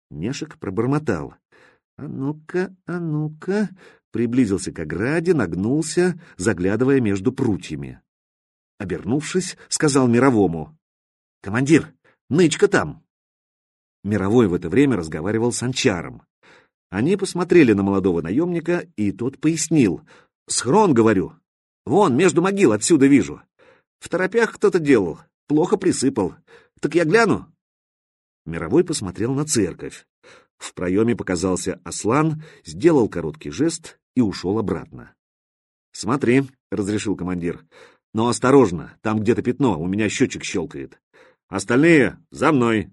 Нешек пробормотал. «А ну-ка, а ну-ка!» Приблизился к ограде, нагнулся, заглядывая между прутьями. Обернувшись, сказал Мировому. «Командир, нычка там!» Мировой в это время разговаривал с Анчаром. Они посмотрели на молодого наемника, и тот пояснил. «Схрон, говорю. Вон, между могил отсюда вижу. В торопях кто-то делал, плохо присыпал. Так я гляну?» Мировой посмотрел на церковь. В проеме показался Аслан, сделал короткий жест и ушел обратно. «Смотри», — разрешил командир, — «но осторожно, там где-то пятно, у меня счетчик щелкает. Остальные за мной».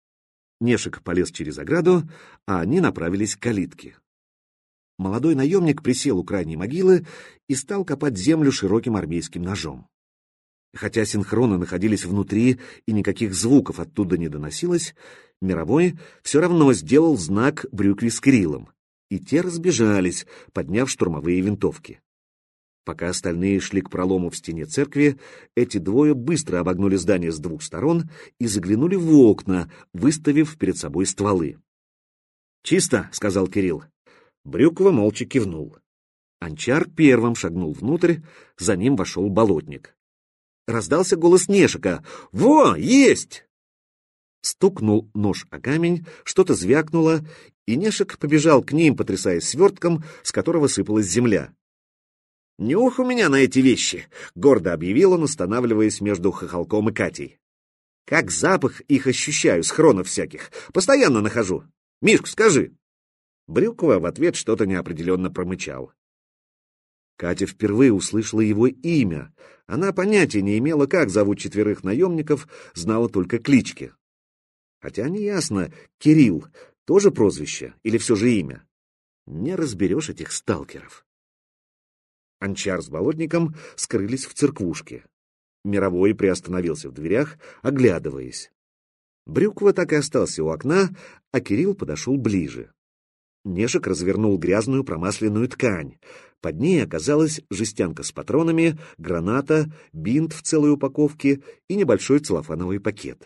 Нешек полез через ограду, а они направились к калитке. Молодой наемник присел у крайней могилы и стал копать землю широким армейским ножом. Хотя синхроны находились внутри и никаких звуков оттуда не доносилось, Мировой все равно сделал знак Брюкве с Кириллом, и те разбежались, подняв штурмовые винтовки. Пока остальные шли к пролому в стене церкви, эти двое быстро обогнули здание с двух сторон и заглянули в окна, выставив перед собой стволы. «Чисто», — сказал Кирилл. Брюква молча кивнул. Анчар первым шагнул внутрь, за ним вошел болотник. Раздался голос Нешека. «Во, есть!» Стукнул нож о камень, что-то звякнуло, и Нешек побежал к ним, потрясая свертком, с которого сыпалась земля. «Нюх у меня на эти вещи!» — гордо объявил он, останавливаясь между Хохолком и Катей. «Как запах их ощущаю, схронов всяких. Постоянно нахожу. Мишка, скажи!» Брюква в ответ что-то неопределенно промычал. Катя впервые услышала его имя. Она понятия не имела, как зовут четверых наемников, знала только клички. Хотя неясно, Кирилл — тоже прозвище или все же имя? Не разберешь этих сталкеров. Анчар с болотником скрылись в церквушке. Мировой приостановился в дверях, оглядываясь. Брюква так и остался у окна, а Кирилл подошел ближе. Нешек развернул грязную промасленную ткань. Под ней оказалась жестянка с патронами, граната, бинт в целой упаковке и небольшой целлофановый пакет.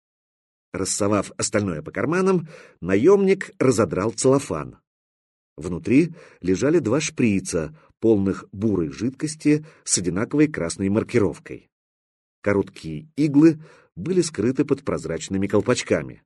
Рассовав остальное по карманам, наемник разодрал целлофан. Внутри лежали два шприца, полных бурой жидкости с одинаковой красной маркировкой. Короткие иглы были скрыты под прозрачными колпачками.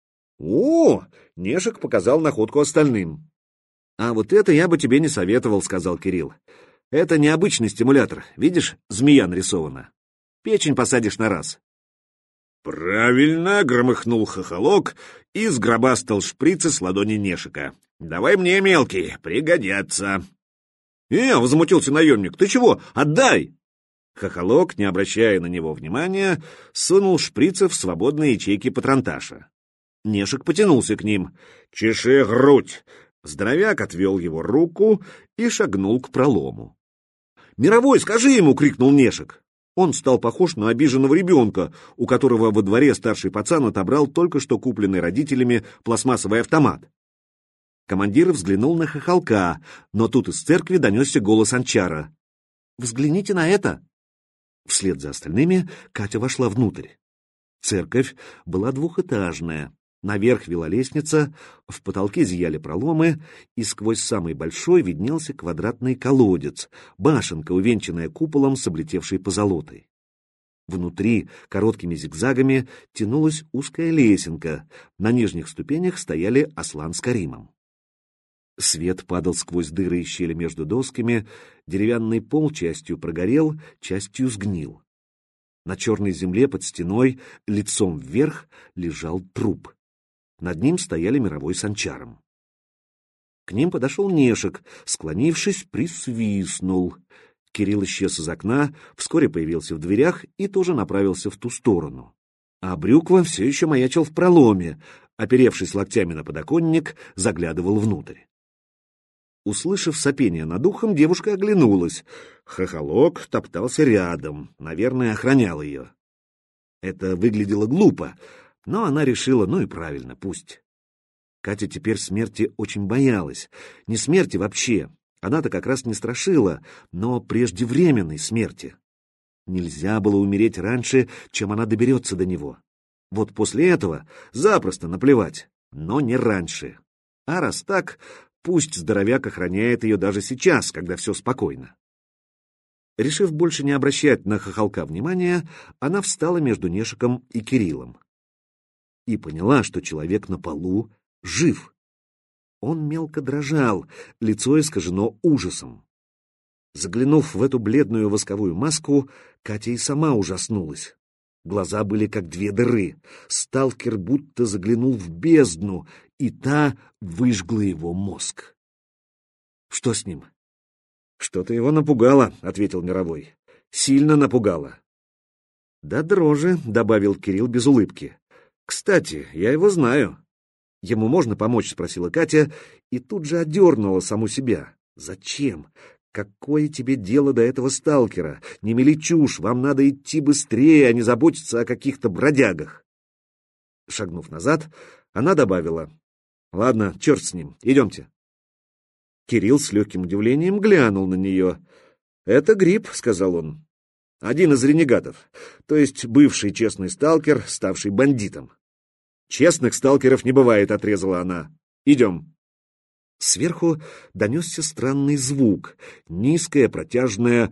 «О!» — Нешек показал находку остальным. «А вот это я бы тебе не советовал», — сказал Кирилл. «Это необычный стимулятор. Видишь, змея нарисована. Печень посадишь на раз». «Правильно!» — громыхнул Хохолок и сгробастал шприцы с ладони Нешека. «Давай мне, мелкий, пригодятся!» Возмутился наемник, ты чего? Отдай!» Хохолок, не обращая на него внимания, сунул шприцы в свободные ячейки патронташа. Нешек потянулся к ним. «Чеши грудь!» Здоровяк отвел его руку и шагнул к пролому. «Мировой, скажи ему!» — крикнул Нешек. Он стал похож на обиженного ребенка, у которого во дворе старший пацан отобрал только что купленный родителями пластмассовый автомат. Командир взглянул на Хохолка, но тут из церкви донесся голос Анчара. «Взгляните на это!» Вслед за остальными Катя вошла внутрь. Церковь была двухэтажная. Наверх вела лестница, в потолке зияли проломы, и сквозь самый большой виднелся квадратный колодец, башенка, увенчанная куполом с облетевшей позолотой. Внутри короткими зигзагами тянулась узкая лесенка, на нижних ступенях стояли Аслан с Каримом. Свет падал сквозь дыры и щели между досками, деревянный пол частью прогорел, частью сгнил. На черной земле под стеной, лицом вверх, лежал труп. Над ним стояли Мировой с Анчаром. К ним подошел Нешек, склонившись, присвистнул. Кирилл исчез из окна, вскоре появился в дверях и тоже направился в ту сторону. А Брюква все еще маячил в проломе, оперевшись локтями на подоконник, заглядывал внутрь. Услышав сопение над ухом, девушка оглянулась. Хохолок топтался рядом, наверное, охранял ее. Это выглядело глупо, но она решила, ну и правильно, пусть. Катя теперь смерти очень боялась. Не смерти вообще, она-то как раз не страшила, но преждевременной смерти. Нельзя было умереть раньше, чем она доберется до него. Вот после этого запросто наплевать. но не раньше. А раз так, пусть здоровяк охраняет ее даже сейчас, когда все спокойно. Решив больше не обращать на хохолка внимания, она встала между Нешиком и Кириллом. И поняла, что человек на полу жив. Он мелко дрожал, лицо искажено ужасом. Заглянув в эту бледную восковую маску, Катя и сама ужаснулась. Глаза были как две дыры. Сталкер будто заглянул в бездну, и та выжгла его мозг. Что с ним? Что-то его напугало, — ответил Мировой. Сильно напугало. Да дрожи, — добавил Кирилл без улыбки. Кстати, я его знаю. Ему можно помочь, — спросила Катя, и тут же одернула саму себя. Зачем? Какое тебе дело до этого сталкера? Не мели чушь, вам надо идти быстрее, а не заботиться о каких-то бродягах. Шагнув назад, она добавила: ладно, черт с ним, идемте. Кирилл с легким удивлением глянул на нее. «Это гриб», — сказал он. «Один из ренегатов, то есть бывший честный сталкер, ставший бандитом». «Честных сталкеров не бывает», — отрезала она. «Идем». Сверху донесся странный звук, низкое протяжное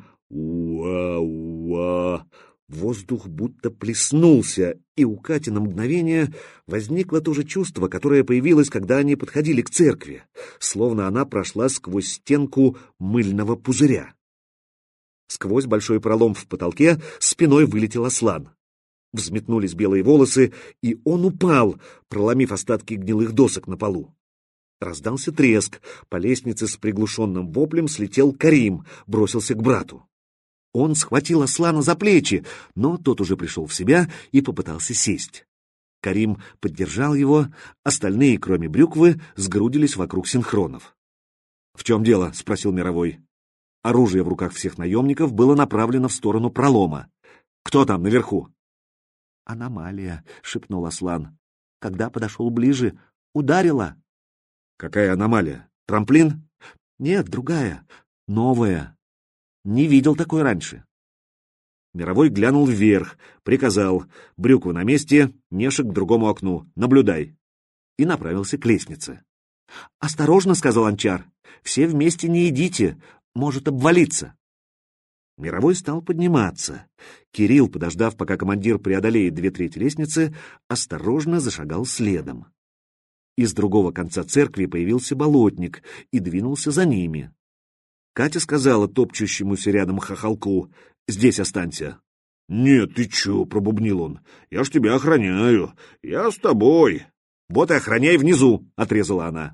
«уа-уа». Воздух будто плеснулся, и у Кати на мгновение возникло то же чувство, которое появилось, когда они подходили к церкви, словно она прошла сквозь стенку мыльного пузыря. Сквозь большой пролом в потолке спиной вылетел Аслан. Взметнулись белые волосы, и он упал, проломив остатки гнилых досок на полу. Раздался треск, по лестнице с приглушенным воплем слетел Карим, бросился к брату. Он схватил Аслана за плечи, но тот уже пришел в себя и попытался сесть. Карим поддержал его, остальные, кроме Брюквы, сгрудились вокруг синхронов. «В чем дело?» — спросил Мировой. Оружие в руках всех наемников было направлено в сторону пролома. «Кто там наверху?» «Аномалия», — шепнул Аслан. «Когда подошел ближе, ударила». «Какая аномалия? Трамплин?» «Нет, другая, новая. Не видел такой раньше». Мировой глянул вверх, приказал: «Брюква на месте, Нешек к другому окну, наблюдай», и направился к лестнице. «Осторожно», — сказал Анчар, — «все вместе не идите, может обвалиться». Мировой стал подниматься. Кирилл, подождав, пока командир преодолеет 2/3 лестницы, осторожно зашагал следом. Из другого конца церкви появился болотник и двинулся за ними. Катя сказала топчущемуся рядом хохолку: «Здесь останься». «Нет, ты чё?» — пробубнил он. «Я ж тебя охраняю. Я с тобой». «Вот и охраняй внизу», — отрезала она.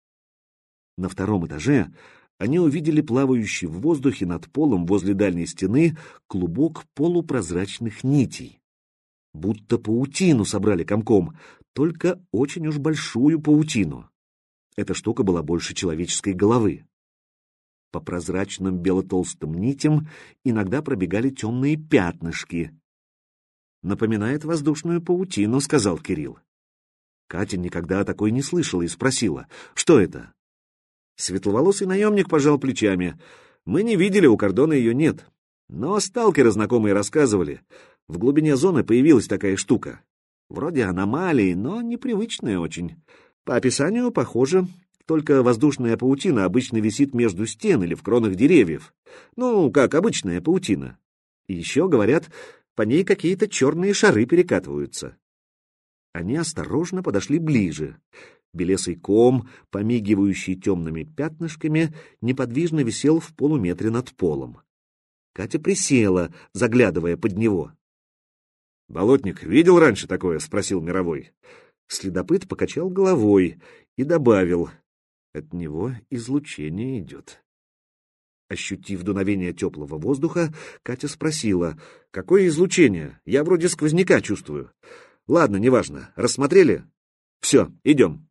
На втором этаже они увидели плавающий в воздухе над полом возле дальней стены клубок полупрозрачных нитей. Будто паутину собрали комком, только очень уж большую паутину. Эта штука была больше человеческой головы. По прозрачным белотолстым нитям иногда пробегали темные пятнышки. «Напоминает воздушную паутину», — сказал Кирилл. Катя никогда о такой не слышала и спросила: «Что это?» Светловолосый наемник пожал плечами. «Мы не видели, у кордона ее нет. Но сталкеры знакомые рассказывали. В глубине зоны появилась такая штука. Вроде аномалии, но непривычная очень. По описанию похоже, только воздушная паутина обычно висит между стен или в кронах деревьев. Ну, как обычная паутина. И еще, говорят, по ней какие-то черные шары перекатываются». Они осторожно подошли ближе. Белесый ком, помигивающий темными пятнышками, неподвижно висел в полуметре над полом. Катя присела, заглядывая под него. «Болотник видел раньше такое?» — спросил Мировой. Следопыт покачал головой и добавил: «От него излучение идет». Ощутив дуновение теплого воздуха, Катя спросила: «Какое излучение? Я вроде сквозняка чувствую». «Ладно, неважно. Рассмотрели? Все, идем».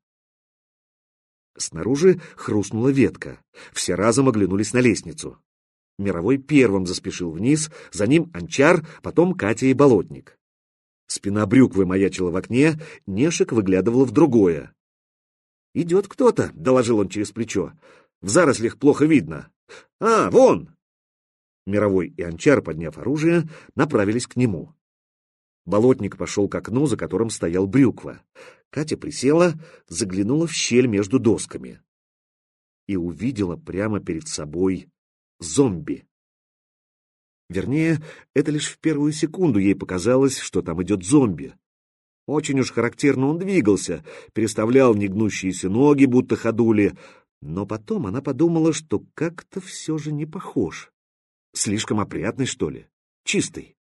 Снаружи хрустнула ветка. Все разом оглянулись на лестницу. Мировой первым заспешил вниз, за ним Анчар, потом Катя и Болотник. Спина Брюквы маячила в окне, Нешек выглядывал в другое. «Идет кто-то», — доложил он через плечо. «В зарослях плохо видно». «А, вон!» Мировой и Анчар, подняв оружие, направились к нему. Болотник пошел к окну, за которым стоял Брюква. Катя присела, заглянула в щель между досками и увидела прямо перед собой зомби. Вернее, это лишь в первую секунду ей показалось, что там идет зомби. Очень уж характерно он двигался, переставлял негнущиеся ноги, будто ходули, но потом она подумала, что как-то все же не похож. Слишком опрятный, что ли? Чистый.